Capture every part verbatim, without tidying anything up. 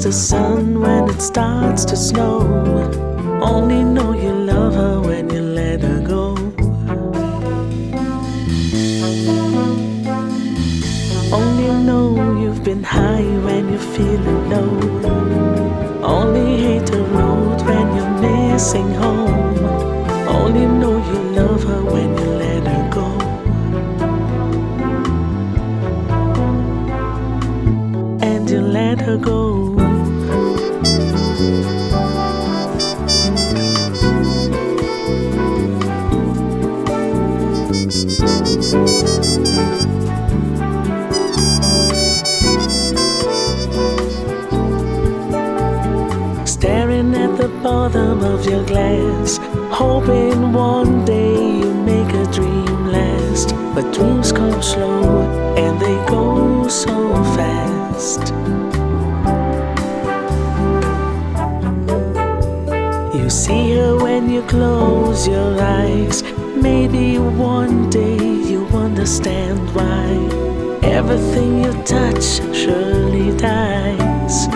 the sun when it starts to snow. Only know you love her when you let her go. Only know you've been high when you're feeling low. Only hate the road when you're missing home. Only know you love her when you let her go. And you let her go. Staring at the bottom of your glass, hoping one day you make a dream last. But dreams come slow and they go so fast. You see her when you close your eyes. Maybe one day you understand why everything you touch surely dies.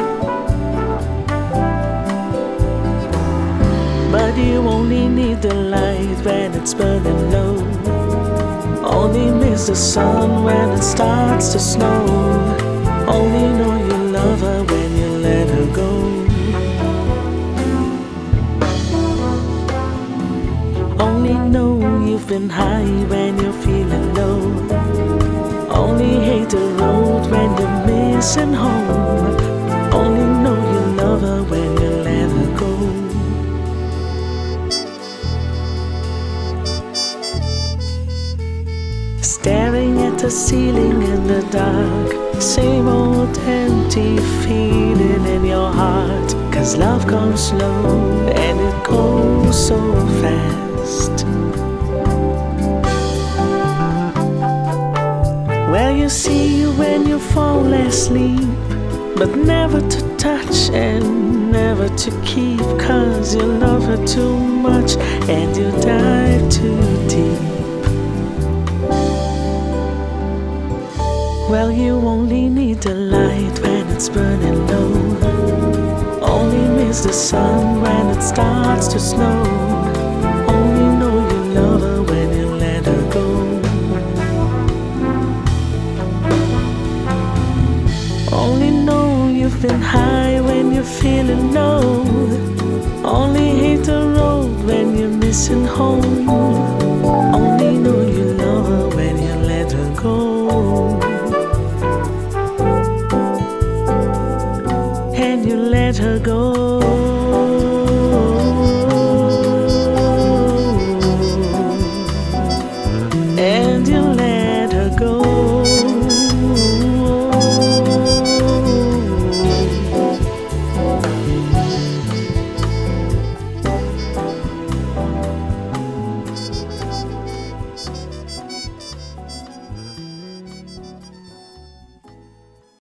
But you only need the light when it's burning low. Only miss the sun when it starts to snow. Only know you love her when you let her go. Only know you've been high when you're feeling low. Only hate the road when you're missing home. Only know you love her when you let her go. Staring at the ceiling in the dark, same old empty feeling in your heart. Cause love comes slow and it goes so fast. Well, you see you when you fall asleep, but never to touch and never to keep. Cause you love her too much and you dive too deep. Well, you only need the light when it's burning low. Only miss the sun when it starts to snow. Only know you love her when you let her go. Only know you've been high when you're feeling low. Only hate the road when you're missing home. Only know you love her when you let her go. And you let her go.